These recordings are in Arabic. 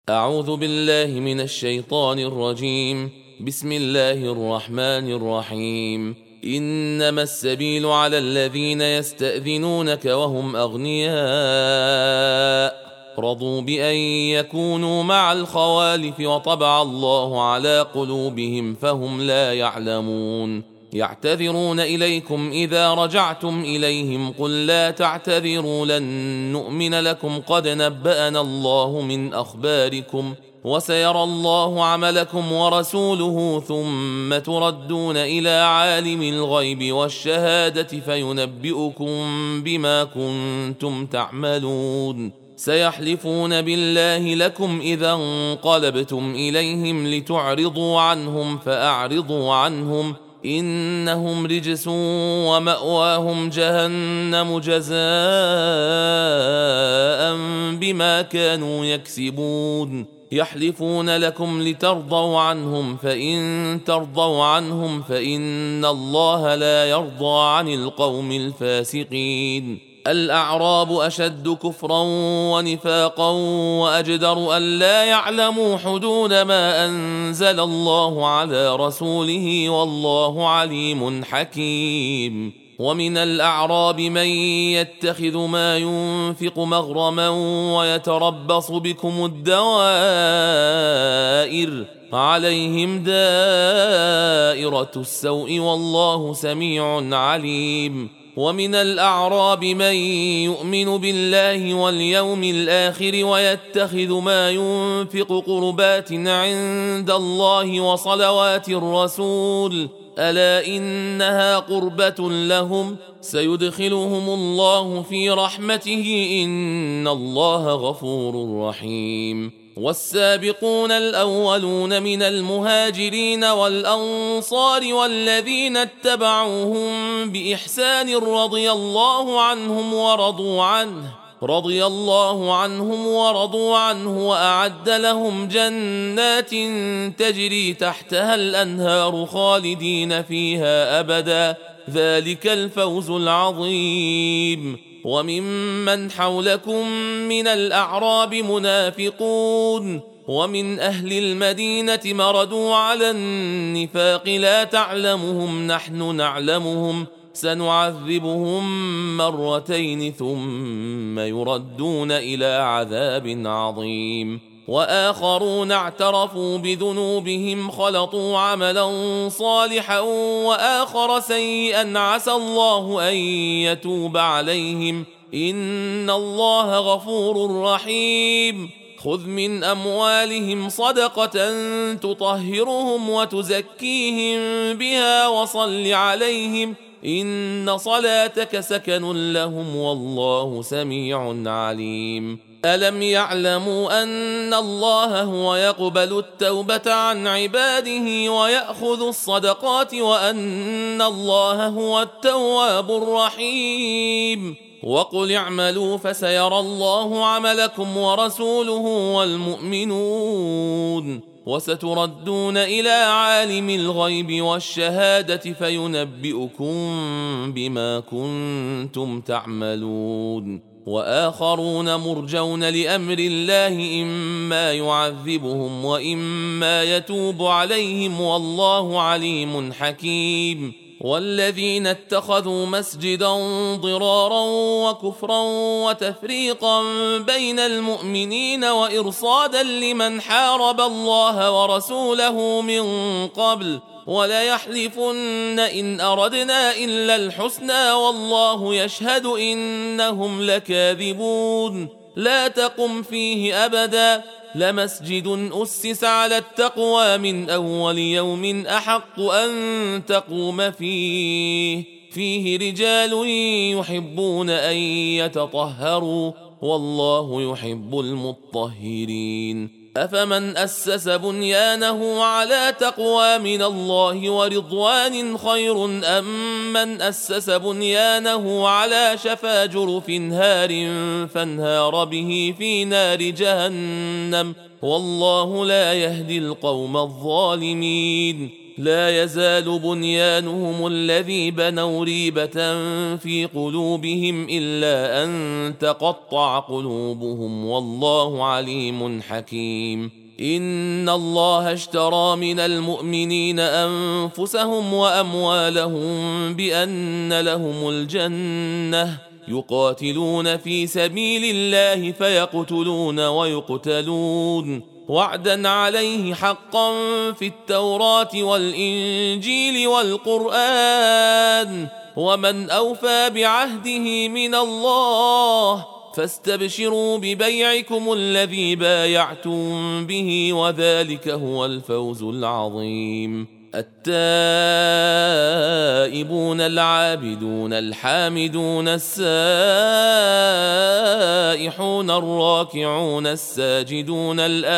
أعوذ بالله من الشيطان الرجيم. بسم الله الرحمن الرحيم. إنما السبيل على الذين يستأذنونك وهم أغنياء رضوا بأن يكونوا مع الخوالف وطبع الله على قلوبهم فهم لا يعلمون. يعتذرون إليكم إذا رجعتم إليهم قل لا تعتذروا لن نؤمن لكم قد نبأنا الله من أخباركم وسيرى الله عملكم ورسوله ثم تردون إلى عالم الغيب والشهادة فينبئكم بما كنتم تعملون. سيحلفون بالله لكم إذا انقلبتم إليهم لتعرضوا عنهم فأعرضوا عنهم إنهم رجس ومأواهم جهنم جزاء بما كانوا يكسبون. يحلفون لكم لترضوا عنهم فإن ترضوا عنهم فإن الله لا يرضى عن القوم الفاسقين. الأعراب أشد كفرا ونفاقا وأجدر أن لا يعلموا حدود ما أنزل الله على رسوله والله عليم حكيم. ومن الأعراب من يتخذ ما ينفق مغرما ويتربص بكم الدوائر عليهم دائرة السوء والله سميع عليم. ومن الأعراب من يؤمن بالله واليوم الآخر ويتخذ ما ينفق قربات عند الله وصلوات الرسول ألا إنها قربة لهم سيدخلهم الله في رحمته إن الله غفور رحيم. والسابقون الأولون من المهاجرين والأنصار والذين اتبعوهم بإحسان رضي الله عنهم ورضوا عنه وأعد لهم جنات تجري تحتها الأنهار خالدين فيها أبدا ذلك الفوز العظيم. وممن حولكم من الأعراب منافقون ومن أهل المدينة مردوا على النفاق لا تعلمهم نحن نعلمهم سنعذبهم مرتين ثم يردون إلى عذاب عظيم. وآخرون اعترفوا بذنوبهم خلطوا عملا صالحا وآخر سيئا عسى الله أن يتوب عليهم إن الله غفور رحيم. خذ من أموالهم صدقة تطهرهم وتزكيهم بها وصل عليهم إن صلاتك سكن لهم والله سميع عليم. ألم يعلموا أن الله هو يقبل التوبة عن عباده ويأخذ الصدقات وأن الله هو التواب الرحيم. وقل اعملوا فسيرى الله عملكم ورسوله والمؤمنون وستردون إلى عالم الغيب والشهادة فينبئكم بما كنتم تعملون. وآخرون مرجون لأمر الله إما يعذبهم وإما يتوب عليهم والله عليم حكيم. والذين اتخذوا مسجدا ضرارا وكفرا وتفريقا بين المؤمنين وإرصادا لمن حارب الله ورسوله من قبل وليحلفن إن أردنا إلا الحسنى والله يشهد إنهم لكاذبون. لا تقم فيه أبدا لمسجد أسس على التقوى من أول يوم أحق أن تقوم فيه رجال يحبون أن يتطهروا والله يحب المطهرين. أفمن أسس بنيانه على تقوى من الله ورضوان خير أم من أسس بنيانه على شفا جرف هار فانهار به في نار جهنم والله لا يهدي القوم الظالمين. لا يزال بنيانهم الذي بنوا ريبة في قلوبهم إلا أن تقطع قلوبهم والله عليم حكيم. إن الله اشترى من المؤمنين أنفسهم وأموالهم بأن لهم الجنة يقاتلون في سبيل الله فيقتلون ويقتلون وعدا عليه حقا في التوراة والإنجيل والقرآن ومن أوفى بعهده من الله فاستبشروا ببيعكم الذي بايعتم به وذلك هو الفوز العظيم. التائبون العابدون الحامدون السائحون الراكعون الساجدون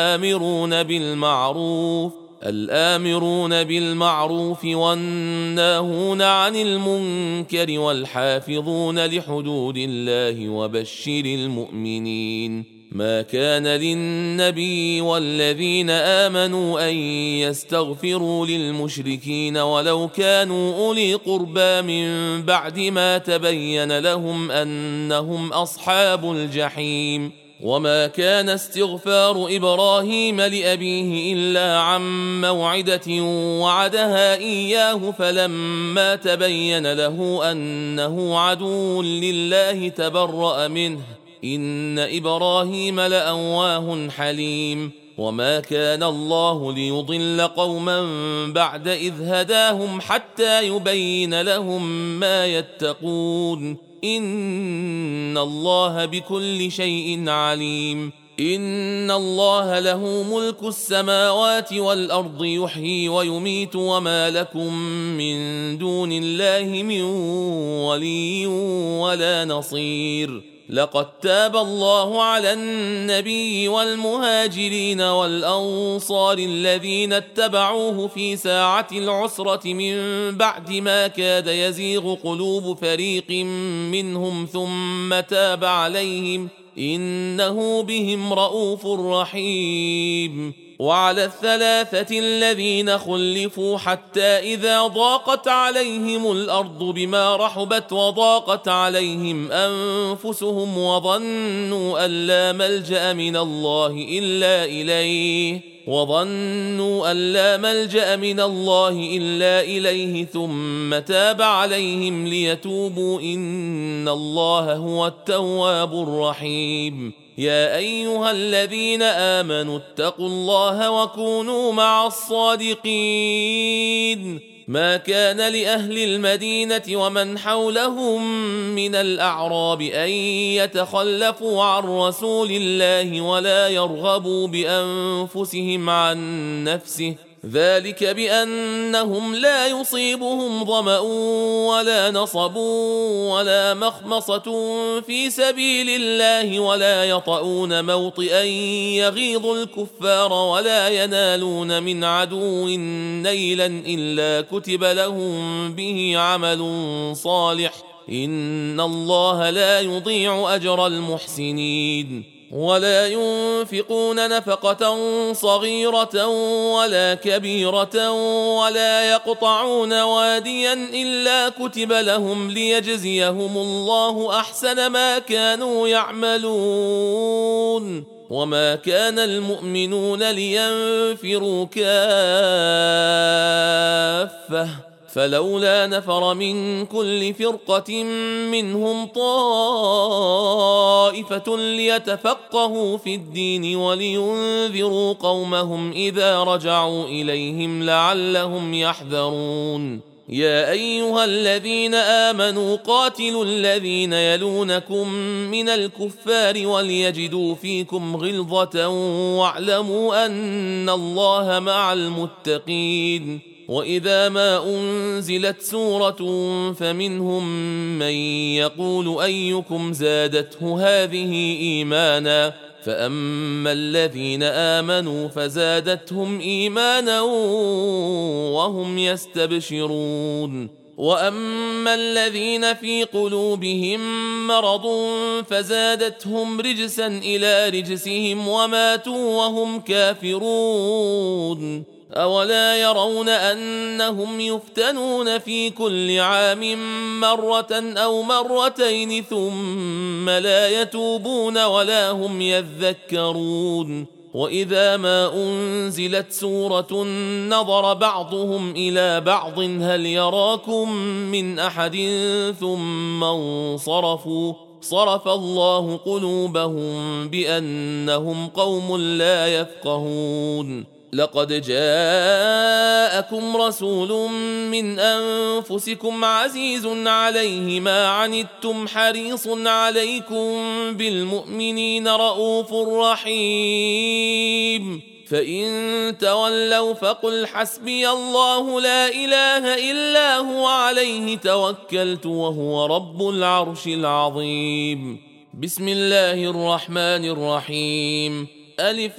الآمرون بالمعروف والناهون عن المنكر والحافظون لحدود الله وبشر المؤمنين. ما كان للنبي والذين آمنوا أن يستغفروا للمشركين ولو كانوا أولي قربى من بعد ما تبين لهم أنهم أصحاب الجحيم. وما كان استغفار إبراهيم لأبيه إلا عن موعدة وعدها إياه فلما تبين له أنه عدو لله تبرأ منه إن إبراهيم لأواه حليم. وما كان الله ليضل قوما بعد إذ هداهم حتى يبين لهم ما يتقون إن الله بكل شيء عليم. إن الله له ملك السماوات والأرض يحيي ويميت وما لكم من دون الله من ولي ولا نصير. لقد تاب الله على النبي والمهاجرين والأنصار الذين اتبعوه في ساعة العسرة من بعد ما كاد يزيغ قلوب فريق منهم ثم تاب عليهم إنه بهم رؤوف رحيم. وعلى الثلاثة الذين خلفوا حتى إذا ضاقت عليهم الأرض بما رحبت وضاقت عليهم أنفسهم وظنوا أن لا ملجأ من الله إلا إليه ثم تاب عليهم ليتوبوا إن الله هو التواب الرحيم. يا أيها الذين آمنوا اتقوا الله وكونوا مع الصادقين. ما كان لأهل المدينة ومن حولهم من الأعراب أن يتخلفوا عن رسول الله ولا يرغبوا بأنفسهم عن نفسه ذلك بأنهم لا يصيبهم ظمأ ولا نصب ولا مخمصة في سبيل الله ولا يطؤون موطئا يغيظ الكفار ولا ينالون من عدو نيلا إلا كتب لهم به عمل صالح إن الله لا يضيع أجر المحسنين. ولا ينفقون نفقة صغيرة ولا كبيرة ولا يقطعون واديا إلا كتب لهم ليجزيهم الله أحسن ما كانوا يعملون. وما كان المؤمنون لينفروا كافة فلولا نفر من كل فرقة منهم طائفة ليتفقهوا في الدين ولينذروا قومهم إذا رجعوا إليهم لعلهم يحذرون. يا أيها الذين آمنوا قاتلوا الذين يلونكم من الكفار وليجدوا فيكم غلظة واعلموا أن الله مع المتقين. وإذا ما أنزلت سورة فمنهم من يقول أيكم زادته هذه إيمانا فأما الذين آمنوا فزادتهم إيمانا وهم يستبشرون. وأما الذين في قلوبهم مرض فزادتهم رجسا إلى رجسهم وماتوا وهم كافرون. أولا يرون أنهم يفتنون في كل عام مرة أو مرتين ثم لا يتوبون ولا هم يذكرون وإذا ما أنزلت سورة نظر بعضهم إلى بعض هل يراكم من أحد ثم انصرفوا صرف الله قلوبهم بأنهم قوم لا يفقهون لقد جاءكم رسول من أنفسكم عزيز عليه ما عنتم حريص عليكم بالمؤمنين رؤوف رحيم فإن تولوا فقل حسبي الله لا إله إلا هو عليه توكلت وهو رب العرش العظيم بسم الله الرحمن الرحيم ألف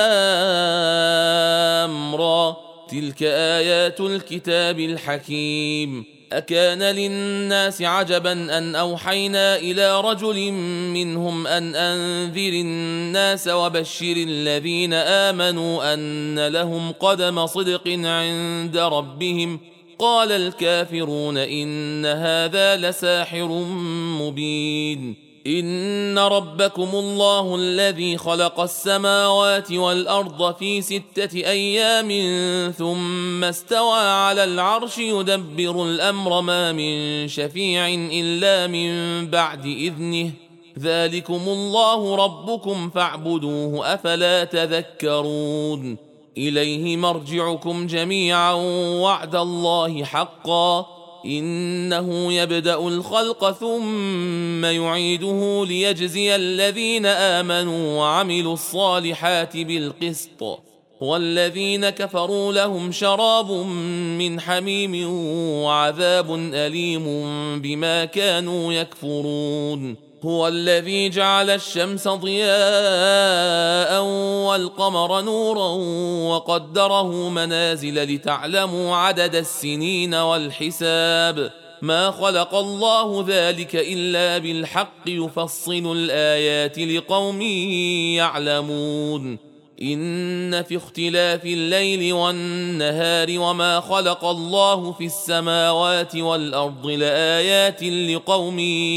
لام را تلك آيات الكتاب الحكيم أكان للناس عجبا أن أوحينا إلى رجل منهم أن أنذر الناس وبشر الذين آمنوا أن لهم قدم صدق عند ربهم قال الكافرون إن هذا لساحر مبين إن ربكم الله الذي خلق السماوات والأرض في 6 أيام ثم استوى على العرش يدبر الأمر ما من شفيع إلا من بعد إذنه ذلكم الله ربكم فاعبدوه أفلا تذكرون إليه مرجعكم جميعا وعد الله حقا إنه يبدأ الخلق ثم يعيده ليجزي الذين آمنوا وعملوا الصالحات بالقسط والذين كفروا لهم شراب من حميم وعذاب أليم بما كانوا يكفرون هو الذي جعل الشمس ضياء والقمر نورا وقدره منازل لتعلموا عدد السنين والحساب ما خلق الله ذلك إلا بالحق يفصل الآيات لقوم يعلمون إن في اختلاف الليل والنهار وما خلق الله في السماوات والأرض لآيات لقوم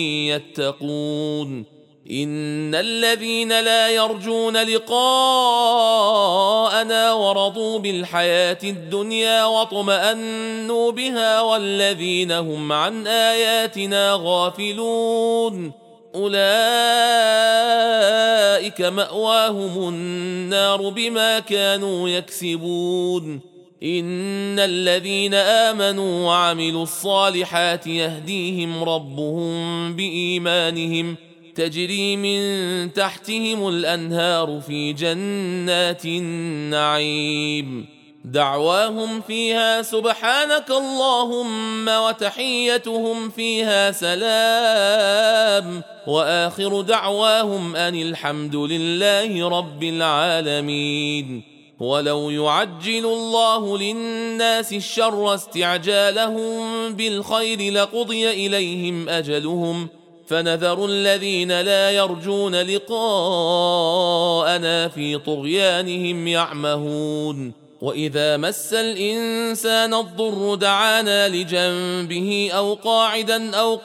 يتقون إن الذين لا يرجون لقاءنا ورضوا بالحياة الدنيا واطمأنوا بها والذين هم عن آياتنا غافلون أولئك مأواهم النار بما كانوا يكسبون إن الذين آمنوا وعملوا الصالحات يهديهم ربهم بإيمانهم تجري من تحتهم الأنهار في جنات النعيم دعواهم فيها سبحانك اللهم وتحيتهم فيها سلام وآخر دعواهم أن الحمد لله رب العالمين ولو يعجل الله للناس الشر استعجالهم بالخير لقضي إليهم أجلهم فنذر الذين لا يرجون لقاءنا في طغيانهم يعمهون وإذا مس الإنسان الضر دعانا لجنبه أو قاعدا أو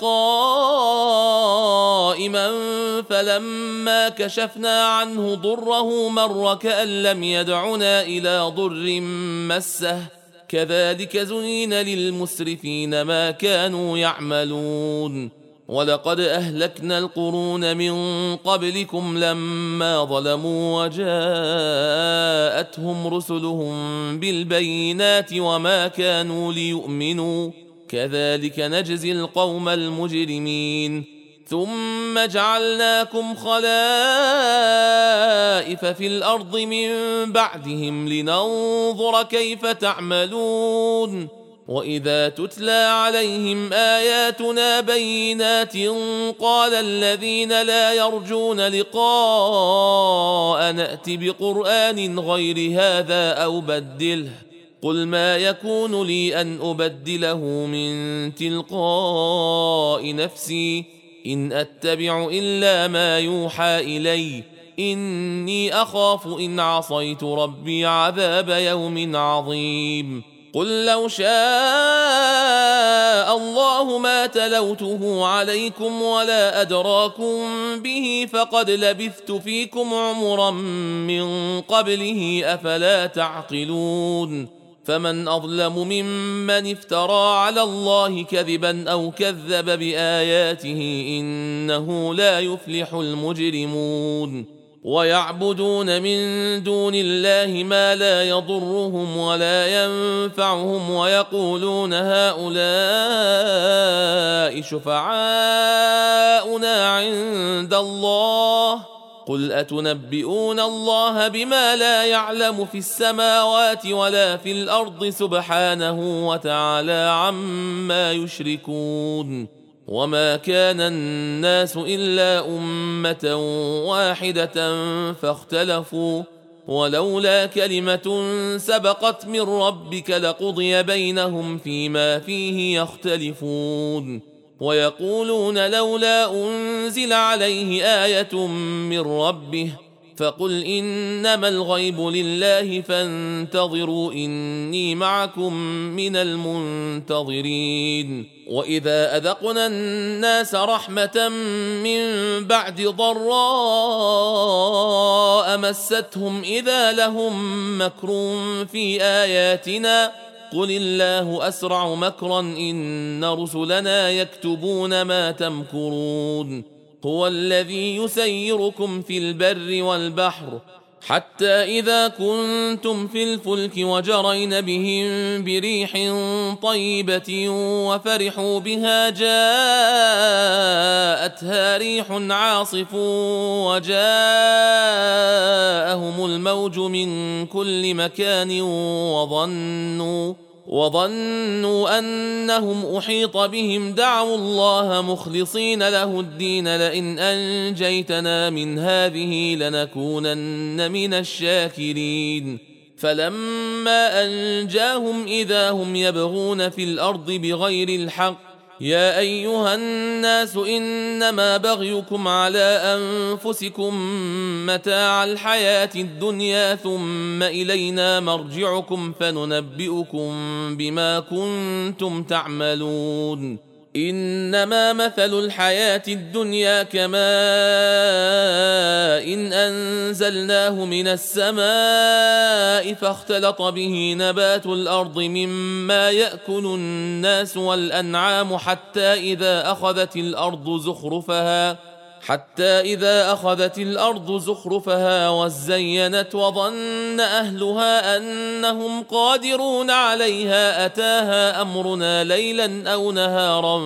قائما فلما كشفنا عنه ضره مر كأن لم يدعنا إلى ضر مسه كذلك زين للمسرفين ما كانوا يعملون ولقد أهلكنا القرون من قبلكم لما ظلموا وجاءتهم رسلهم بالبينات وما كانوا ليؤمنوا كذلك نجزي القوم المجرمين ثم جعلناكم خلائف في الأرض من بعدهم لننظر كيف تعملون وإذا تتلى عليهم آياتنا بينات قال الذين لا يرجون لقاء نأت بقرآن غير هذا أو بدله قل ما يكون لي أن أبدله من تلقاء نفسي إن أتبع إلا ما يوحى إلي إني أخاف إن عصيت ربي عذاب يوم عظيم قل لو شاء الله ما تلوته عليكم ولا أدراكم به فقد لبثت فيكم عمرا من قبله أفلا تعقلون فمن أظلم ممن افترى على الله كذبا أو كذب بآياته إنه لا يفلح المجرمون ويعبدون من دون الله ما لا يضرهم ولا ينفعهم ويقولون هؤلاء شفعاؤنا عند الله قل أتنبئون الله بما لا يعلم في السماوات ولا في الأرض سبحانه وتعالى عما يشركون وما كان الناس إلا أمة واحدة فاختلفوا ولولا كلمة سبقت من ربك لقضي بينهم فيما فيه يختلفون ويقولون لولا أنزل عليه آية من ربه فقل إنما الغيب لله فانتظروا إني معكم من المنتظرين وإذا أذقنا الناس رحمة من بعد ضراء مستهم إذا لهم مكر في آياتنا قل الله أسرع مكرا إن رسلنا يكتبون ما تمكرون هو الذي يسيركم في البر والبحر حتى إذا كنتم في الفلك وجرين بهم بريح طيبة وفرحوا بها جاءتها ريح عاصف وجاءهم الموج من كل مكان وظنوا أنهم أحيط بهم دعوا الله مخلصين له الدين لئن أنجيتنا من هذه لنكونن من الشاكرين فلما أنجاهم إذا هم يبغون في الأرض بغير الحق يا أيها الناس إنما بغيكم على أنفسكم متاع الحياة الدنيا ثم إلينا مرجعكم فننبئكم بما كنتم تعملون إنما مثل الحياة الدنيا كماء إن أنزلناه من السماء فاختلط به نبات الأرض مما يأكل الناس والأنعام حتى إذا أخذت الأرض زخرفها وزينت وظن أهلها أنهم قادرون عليها أتاها أمرنا ليلا أو نهارا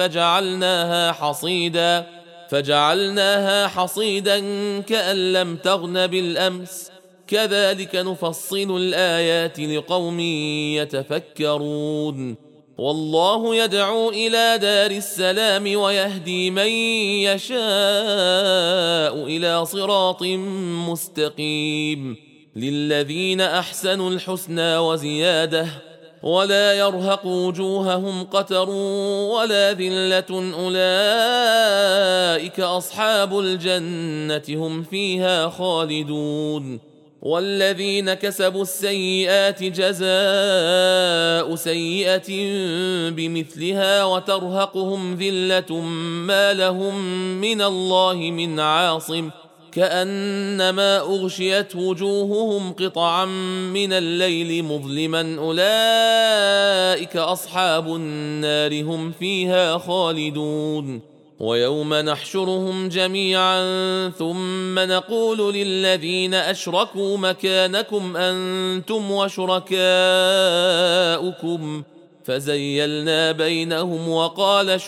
فجعلناها حصيدا كأن لم تغن بالأمس كذلك نفصل الآيات لقوم يتفكرون والله يدعو إلى دار السلام ويهدي من يشاء إلى صراط مستقيم للذين أحسنوا الحسنى وزيادة ولا يرهق وجوههم قتر ولا ذلة أولئك أصحاب الجنة هم فيها خالدون والذين كسبوا السيئات جزاء سيئة بمثلها وترهقهم ذلة ما لهم من الله من عاصم كأنما أغشيت وجوههم قطعا من الليل مظلما أولئك أصحاب النار هم فيها خالدون ويوم نحشرهم جميعا ثم نقول للذين أشركوا مكانكم أنتم وشركاؤكم فزيلنا بينهم وقال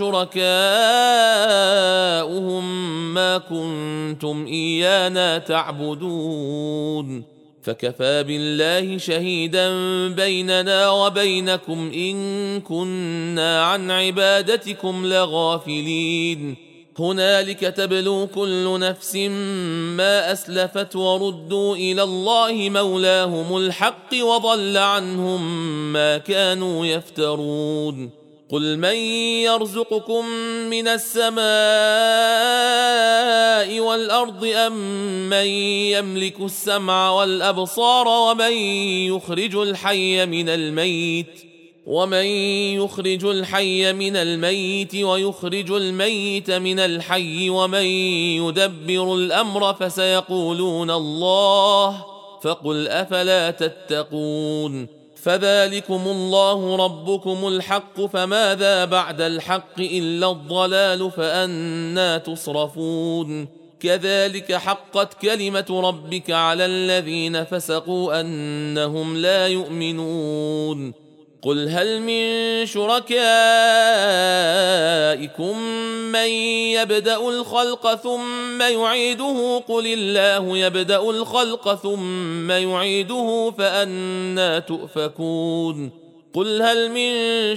شركاؤهم ما كنتم إيانا تعبدون فكفى بالله شهيدا بيننا وبينكم إن كنا عن عبادتكم لغافلين هنالك تبلو كل نفس ما أسلفت وردوا إلى الله مولاهم الحق وضل عنهم ما كانوا يفترون قل من يرزقكم من السماء والأرض أم من يملك السمع والأبصار ومن يخرج الحي من الميت ويخرج الميت من الحي ومن يدبر الأمر فسيقولون الله فقل أفلا تتقون فذلكم الله ربكم الحق فماذا بعد الحق إلا الضلال فأنى تصرفون كذلك حقت كلمة ربك على الذين فسقوا أنهم لا يؤمنون قل هل من شركائكم من يبدأ الخلق ثم يعيده قل الله يبدأ الخلق ثم يعيده فأنى تؤفكون قل هل من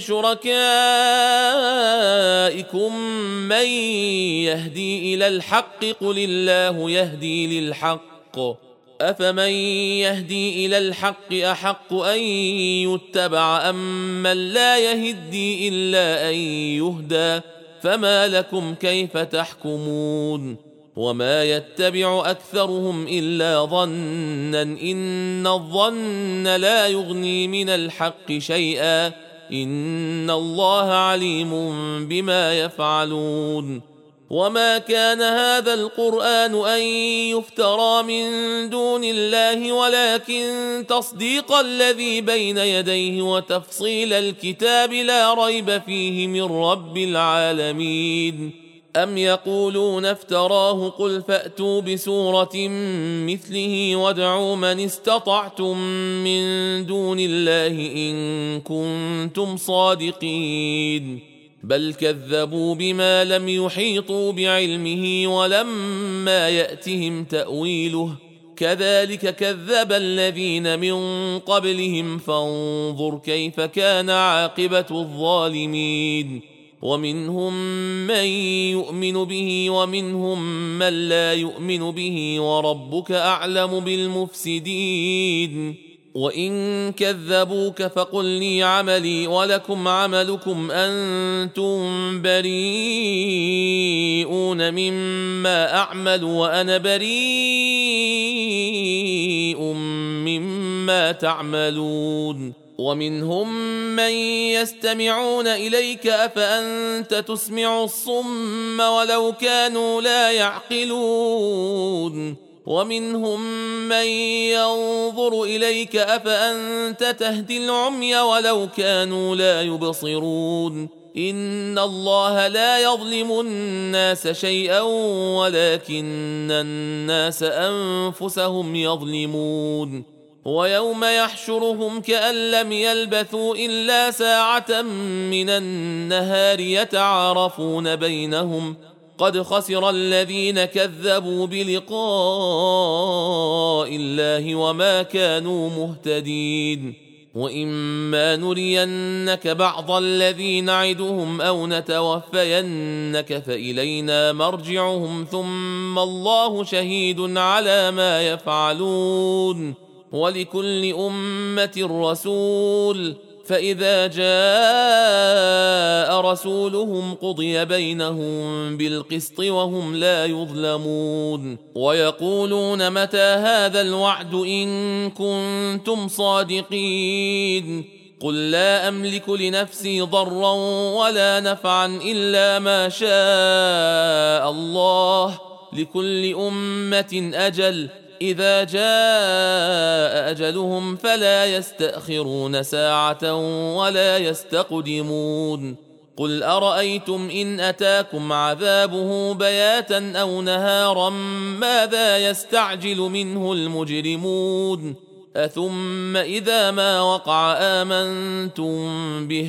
شركائكم من يهدي إلى الحق قل الله يهدي للحق أفمن يهدي إلى الحق أحق أن يتبع أم من لا يهدي إلا أن يهدى فما لكم كيف تحكمون وما يتبع أكثرهم إلا ظنا إن الظن لا يغني من الحق شيئا إن الله عليم بما يفعلون وما كان هذا القرآن أن يفترى من دون الله ولكن تصديق الذي بين يديه وتفصيل الكتاب لا ريب فيه من رب العالمين أم يقولون افتراه قل فأتوا بسورة مثله وادعوا من استطعتم من دون الله إن كنتم صادقين بل كذبوا بما لم يحيطوا بعلمه ولما يأتهم تأويله كذلك كذب الذين من قبلهم فانظر كيف كان عاقبة الظالمين ومنهم من يؤمن به ومنهم من لا يؤمن به وربك أعلم بالمفسدين وإن كذبوك فقل لي عملي ولكم عملكم أنتم بريئون مما أعمل وأنا بريء مما تعملون ومنهم من يستمعون إليك أفأنت تسمع الصم ولو كانوا لا يعقلون ومنهم من ينظر إليك أفأنت تهدي العمي ولو كانوا لا يبصرون إن الله لا يظلم الناس شيئا ولكن الناس أنفسهم يظلمون ويوم يحشرهم كأن لم يلبثوا إلا ساعة من النهار يتعارفون بينهم قد خسر الذين كذبوا بلقاء الله وما كانوا مهتدين وإما نرينك بعض الذي نعدهم أو نتوفينك فإلينا مرجعهم ثم الله شهيد على ما يفعلون ولكل أمة رسول فإذا جاء رسولهم قضي بينهم بالقسط وهم لا يظلمون ويقولون متى هذا الوعد إن كنتم صادقين قل لا أملك لنفسي ضرا ولا نفعا إلا ما شاء الله لكل أمة أجل إذا جاء أجلهم فلا يستأخرون ساعة ولا يستقدمون قل أرأيتم إن أتاكم عذابه بياتا أو نهارا ماذا يستعجل منه المجرمون أثم إذا ما وقع آمنتم به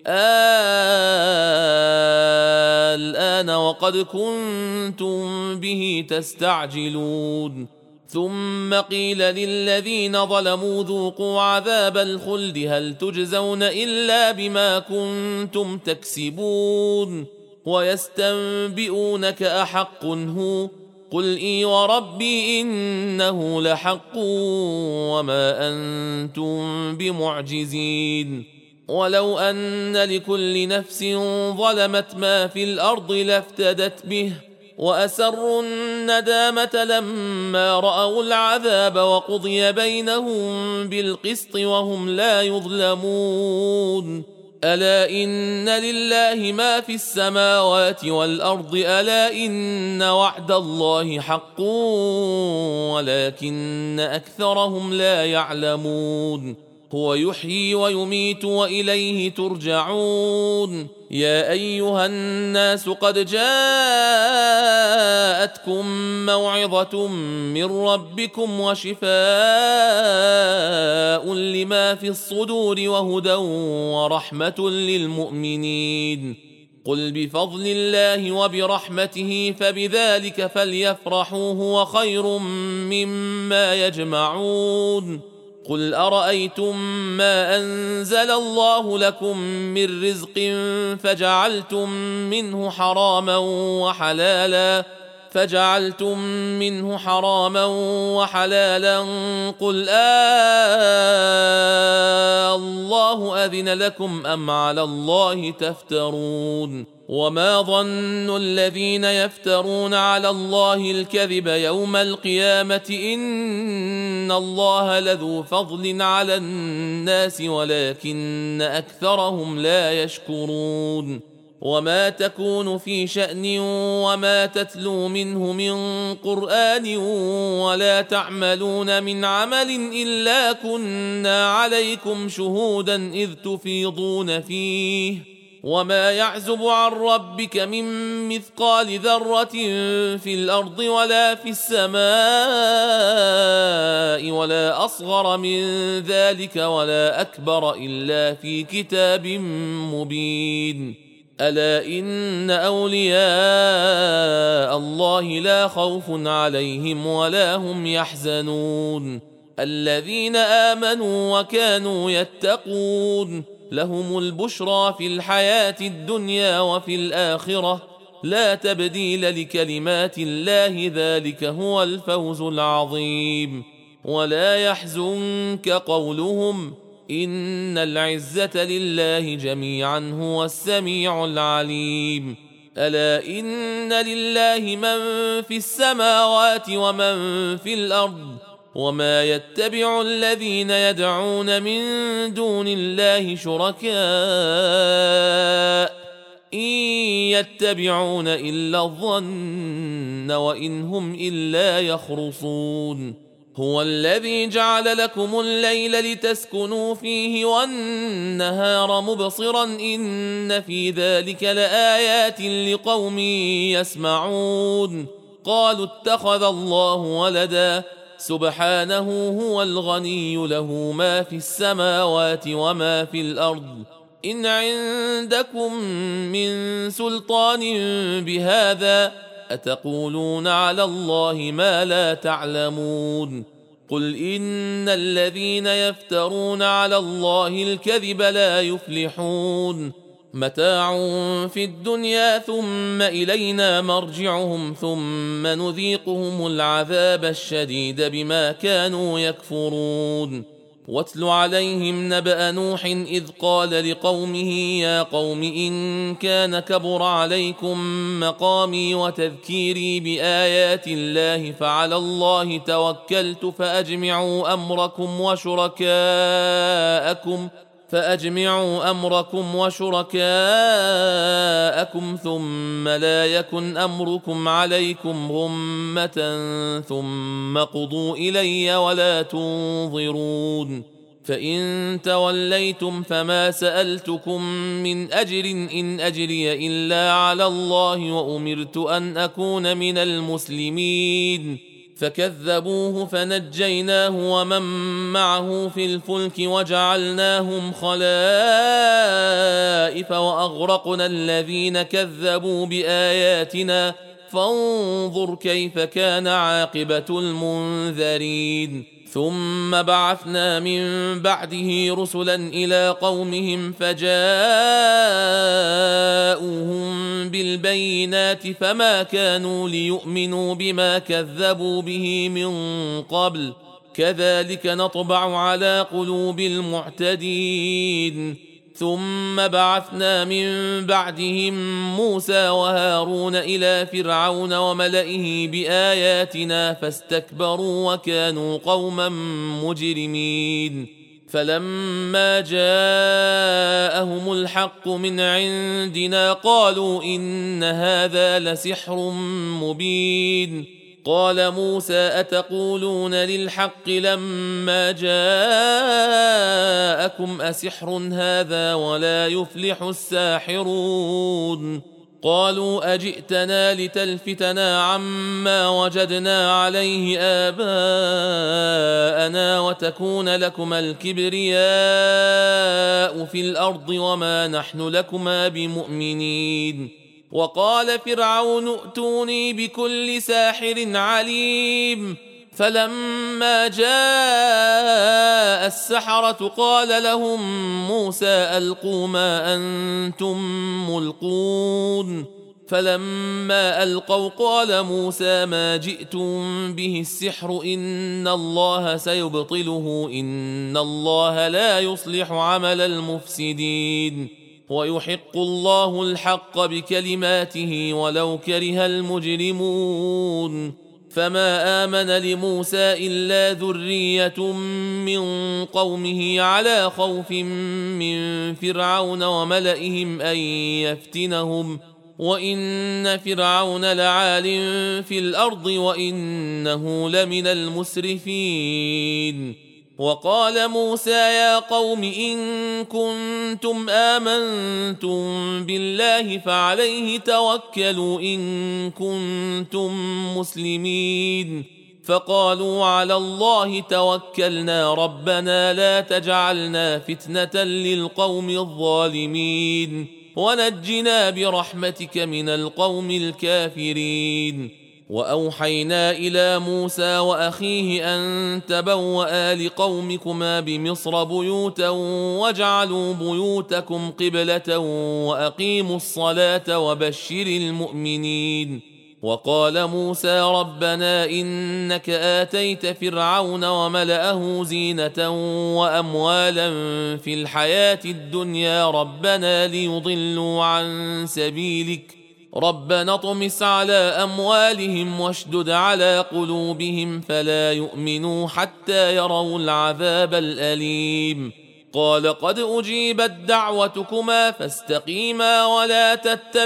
الآن وقد كنتم به تستعجلون ثم قيل للذين ظلموا ذوقوا عذاب الخلد هل تجزون إلا بما كنتم تكسبون ويستنبئونك أحق هو قل إي وربي إنه لحق وما أنتم بمعجزين ولو أن لكل نفس ظلمت ما في الأرض لافتدت به وأسروا الندامة لما رأوا العذاب وقضي بينهم بالقسط وهم لا يظلمون ألا إن لله ما في السماوات والأرض ألا إن وعد الله حق ولكن أكثرهم لا يعلمون هو يحيي ويميت وإليه ترجعون يا أيها الناس قد جاءتكم موعظة من ربكم وشفاء لما في الصدور وهدى ورحمة للمؤمنين قل بفضل الله وبرحمته فبذلك فليفرحوا هو خير مما يجمعون قل أرأيتم ما أنزل الله لكم من رزق فجعلتم منه حراما وحلالا قل الله أذن لكم أم على الله تفترون وما ظن الذين يفترون على الله الكذب يوم القيامة إن الله لذو فضل على الناس ولكن أكثرهم لا يشكرون وما تكون في شأن وما تتلو منه من قرآن ولا تعملون من عمل إلا كنا عليكم شهودا إذ تفيضون فيه وما يعزب عن ربك من مثقال ذرة في الأرض ولا في السماء ولا أصغر من ذلك ولا أكبر إلا في كتاب مبين ألا إن أولياء الله لا خوف عليهم ولا هم يحزنون الذين آمنوا وكانوا يتقون لهم البشرى في الحياة الدنيا وفي الآخرة لا تبديل لكلمات الله ذلك هو الفوز العظيم ولا يحزنك قولهم إن العزة لله جميعا هو السميع العليم ألا إن لله من في السماوات ومن في الأرض وما يتبع الذين يدعون من دون الله شركاء إن يتبعون إلا الظن وإن هم إلا يخرصون هو الذي جعل لكم الليل لتسكنوا فيه والنهار مبصرا إن في ذلك لآيات لقوم يسمعون قالوا اتخذ الله ولدا سبحانه هو الغني له ما في السماوات وما في الأرض إن عندكم من سلطان بهذا أتقولون على الله ما لا تعلمون قل إن الذين يفترون على الله الكذب لا يفلحون متاع في الدنيا ثم إلينا مرجعهم ثم نذيقهم العذاب الشديد بما كانوا يكفرون واتل عليهم نبأ نوح إذ قال لقومه يا قوم إن كان كبر عليكم مقامي وتذكيري بآيات الله فعلى الله توكلت فأجمعوا أمركم وشركاءكم ثم لا يكن أمركم عليكم غمة ثم قضوا إلي ولا تنظرون فإن توليتم فما سألتكم من أجر إن أجري إلا على الله وأمرت أن أكون من المسلمين فكذبوه فنجيناه ومن معه في الفلك وجعلناهم خلائف وأغرقنا الذين كذبوا بآياتنا فانظر كيف كان عاقبة المنذرين ثم بعثنا من بعده رسلا إلى قومهم فجاءوهم بالبينات فما كانوا ليؤمنوا بما كذبوا به من قبل كذلك نطبع على قلوب المعتدين ثم بعثنا من بعدهم موسى وهارون إلى فرعون وملئه بآياتنا فاستكبروا وكانوا قوما مجرمين. فلما جاءهم الحق من عندنا قالوا إن هذا لسحر مبين. قال موسى أتقولون للحق لما جاءكم أسحر هذا ولا يفلح الساحرون. قالوا أجئتنا لتلفتنا عما وجدنا عليه آباءنا وتكون لكما الكبرياء في الأرض وما نحن لكما بمؤمنين. وقال فرعون ائتوني بكل ساحر عليم. فلما جاء السحرة قال لهم موسى ألقوا ما أنتم ملقون. فلما ألقوا قال موسى ما جئتم به السحر إن الله سيبطله إن الله لا يصلح عمل المفسدين ويحق الله الحق بكلماته ولو كره المجرمون. فما آمن لموسى إلا ذرية من قومه على خوف من فرعون وملئهم أن يفتنهم وإن فرعون لعال في الأرض وإنه لمن المسرفين. وقال موسى يا قوم إن كنتم آمنتم بالله فعليه توكلوا إن كنتم مسلمين. فقالوا على الله توكلنا ربنا لا تجعلنا فتنة للقوم الظالمين ونجنا برحمتك من القوم الكافرين. وأوحينا إلى موسى وأخيه أن تبوأ لقومكما بمصر بيوتا واجعلوا بيوتكم قبلة وأقيموا الصلاة وبشر المؤمنين. وقال موسى ربنا إنك آتيت فرعون وملأه زينة وأموالا في الحياة الدنيا ربنا ليضلوا عن سبيلك ربنا اطمس على أموالهم واشدد على قلوبهم فلا يؤمنوا حتى يروا العذاب الأليم. قال قد أجيبت دعوتكما فاستقيما ولا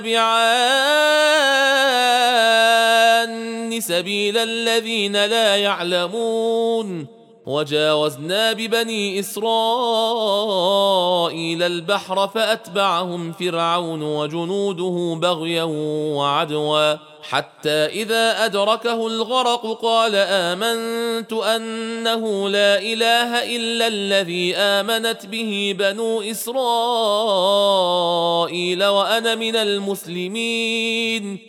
تتبعان سبيل الذين لا يعلمون. وجاوزنا ببني إسرائيل البحر فأتبعهم فرعون وجنوده بغيا وعدوا حتى إذا أدركه الغرق قال آمنت أنه لا إله إلا الذي آمنت به بنو إسرائيل وأنا من المسلمين.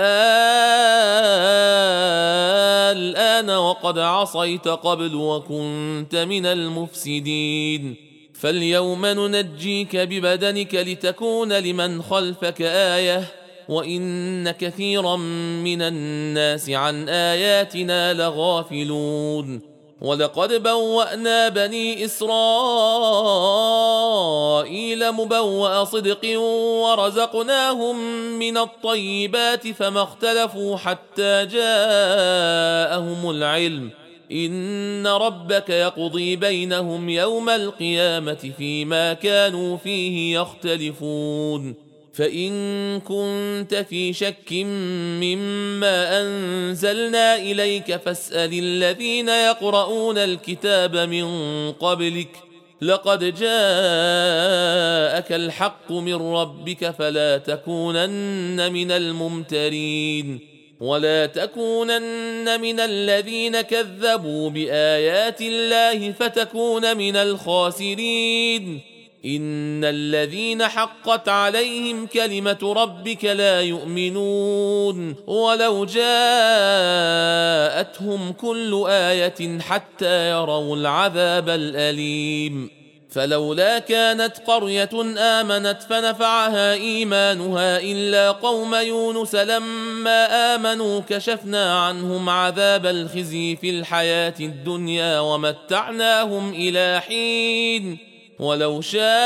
الآن وقد عصيت قبل وكنت من المفسدين فاليوم ننجيك ببدنك لتكون لمن خلفك آية وإن كثيرا من الناس عن آياتنا لغافلون. ولقد بوأنا بني إسرائيل مبوأ صدق ورزقناهم من الطيبات فما اختلفوا حتى جاءهم العلم إن ربك يقضي بينهم يوم القيامة فيما كانوا فيه يختلفون. فإن كنت في شك مما أنزلنا إليك فاسأل الذين يقرؤون الكتاب من قبلك لقد جاءك الحق من ربك فلا تكونن من الممترين ولا تكونن من الذين كذبوا بآيات الله فتكون من الخاسرين. إن الذين حقت عليهم كلمة ربك لا يؤمنون ولو جاءتهم كل آية حتى يروا العذاب الأليم. فلولا كانت قرية آمنت فنفعها إيمانها إلا قوم يونس لما آمنوا كشفنا عنهم عذاب الخزي في الحياة الدنيا ومتعناهم إلى حين ولو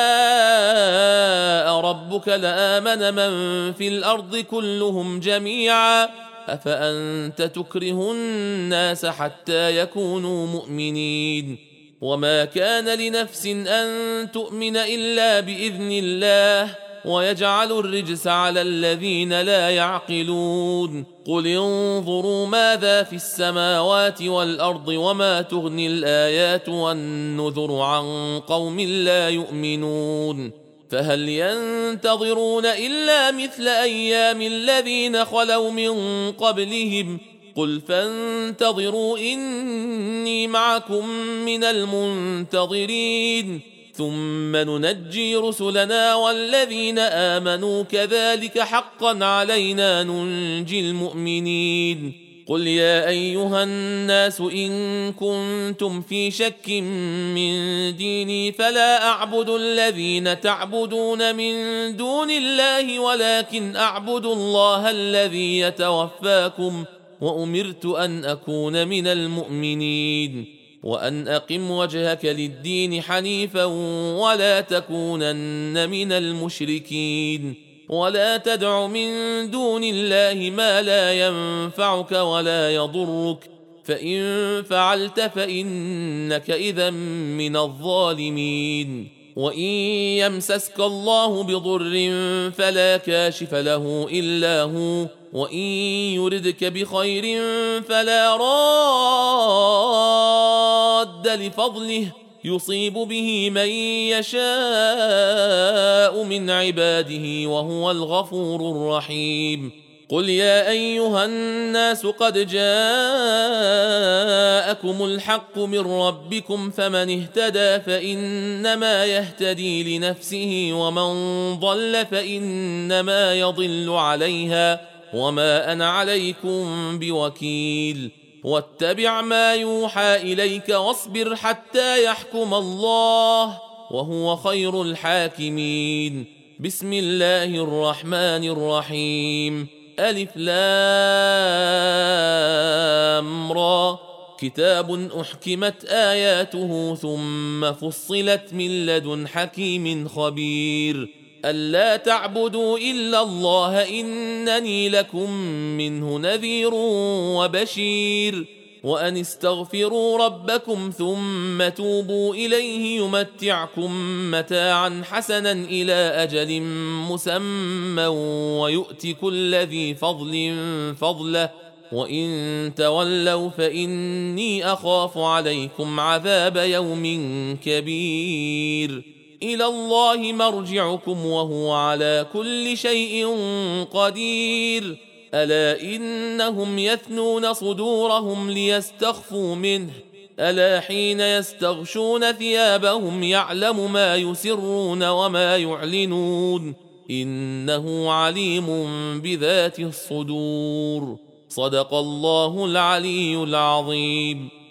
شاء ربك لآمن من في الأرض كلهم جميعا أفأنت تكره الناس حتى يكونوا مؤمنين وما كان لنفس أن تؤمن إلا بإذن الله ويجعل الرجس على الذين لا يعقلون قل انظروا ماذا في السماوات والأرض وما تغني الآيات والنذر عن قوم لا يؤمنون فهل ينتظرون إلا مثل أيام الذين خلوا من قبلهم قل فانتظروا إني معكم من المنتظرين ثم ننجي رسلنا والذين آمنوا كذلك حقا علينا ننجي المؤمنين قل يا أيها الناس إن كنتم في شك من ديني فلا أعبد الذين تعبدون من دون الله ولكن أعبد الله الذي يتوفاكم وأمرت أن أكون من المؤمنين وأن أقم وجهك للدين حنيفا ولا تكونن من المشركين ولا تدع من دون الله ما لا ينفعك ولا يضرك فإن فعلت فإنك إذا من الظالمين وإن يمسسك الله بضر فلا كاشف له إلا هو وإن يردك بخير فلا راد لفضله يصيب به من يشاء من عباده وهو الغفور الرحيم قل يا أيها الناس قد جاءكم الحق من ربكم فمن اهتدى فإنما يهتدي لنفسه ومن ضل فإنما يضل عليها وما أنا عليكم بوكيل واتبع ما يوحى إليك واصبر حتى يحكم الله وهو خير الحاكمين بسم الله الرحمن الرحيم ألف لام را كتاب أحكمت آياته ثم فصلت من لدن حكيم خبير ألا تعبدوا إلا الله إنني لكم منه نذير وبشير وأن استغفروا ربكم ثم توبوا إليه يمتعكم متاعا حسنا إلى أجل مسمى ويؤت كل ذي فضل فضله وإن تولوا فإني أخاف عليكم عذاب يوم كبير إلى الله مرجعكم وهو على كل شيء قدير ألا إنهم يثنون صدورهم ليستخفوا منه ألا حين يستغشون ثيابهم يعلم ما يسرون وما يعلنون إنه عليم بذات الصدور صدق الله العلي العظيم